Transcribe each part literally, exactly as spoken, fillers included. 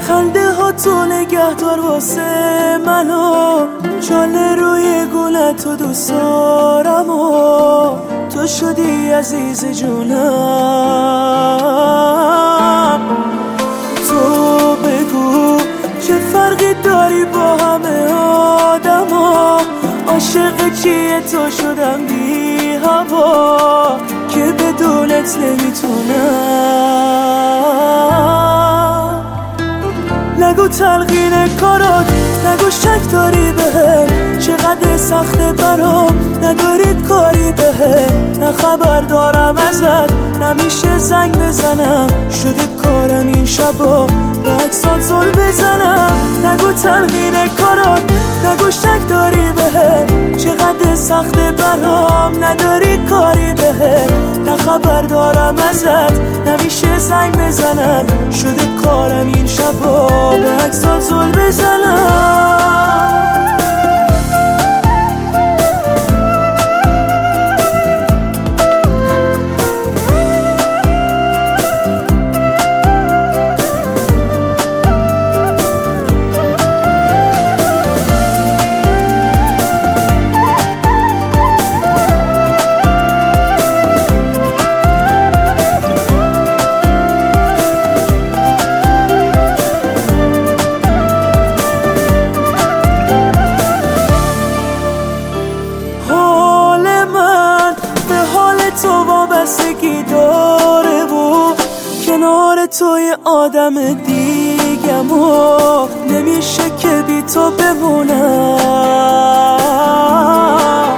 خنده ها تو نگهدار واسه منو، جاله روی گونه تو دوست دارم و تو شدی عزیز جونم. تو بگو چه فرقی داری با همه آدم ها، عاشق چیه تو شدم بی هوا که بدونت نمیتونم. نگو تلقین کارات، نگو شک داری بهم، چقدر سخته برام نداری کاری بهم. نه خبر دارم ازت، نمیشه زنگ بزنم، شده کارم این شبا به عکسات زل بزنم. نگو تلقین کارات، نگو شک داری بهم، چقدر سخته برام نداری کاری بهم. نه خبر دارم ازت، نمیشه زنگ بزنم، شده کارم این شبا به عکسات زل بزنم. تو وابستگی داره و کنار تو یه آدم دیگم و نمیشه که بی تو بمونم.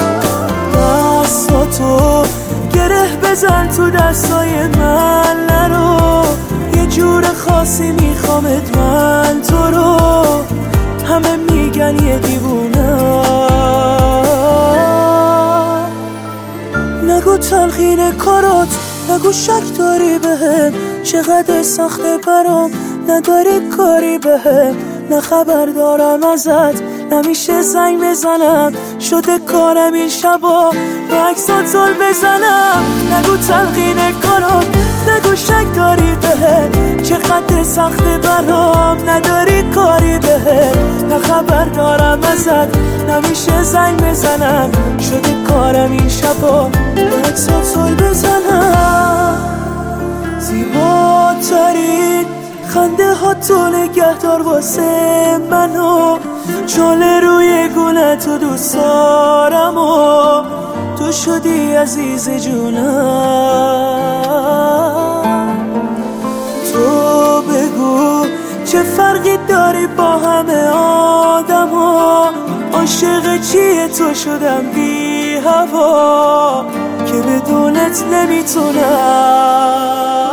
دستاتو گره بزن تو دستای من نرو، یه جور خاصی میخوامت من تو رو، همه میگن یه دیوونم. نگو تلخین کارات، نگو شک داری بهم، چقدر سخته برام نداری کاری بهم. نه خبر دارم ازت، نمیشه زنگ بزنم، شده کارم این شبا به عکسات زل بزنم. نگو تلخین کارات، نگو شک داری بهم، چقدر سخته برام نداری کاری بهم. نه خبر دارم ازت، نمیشه زنگ بزنم، شده کارم این شبا به عکسات زل بزنم. زیباترین خنده ها تو نگهدار واسه منو، جاله روی گونه تو دوست دارم و تو شدی عزیز جونم. تو بگو چه فرقی داری با همه آدم ها، عاشق چیه تو شدم بی هوا که بدونت نمیتونم.